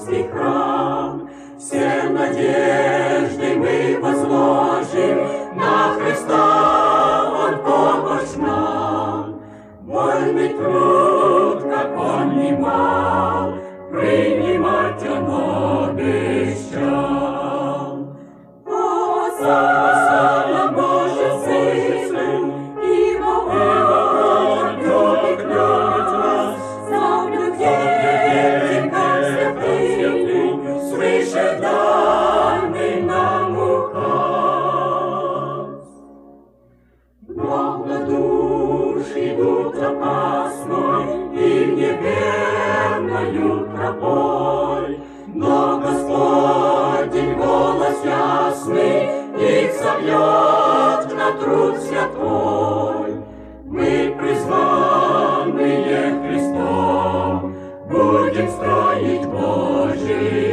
Вавилонский храм. Все надежды мы возложим на Христа, Он помощь нам. Вольный труд, как Он немал, принимать Он обещал. Осанна Божий Сын, ибо Он любит нас, соблюдение, как святым, свыше данный нам указ. Много душ идут опасной и неверною тропой, но Господень голос ясный их зовет на труд святой. Мы, призванные Христом, будем строить Божий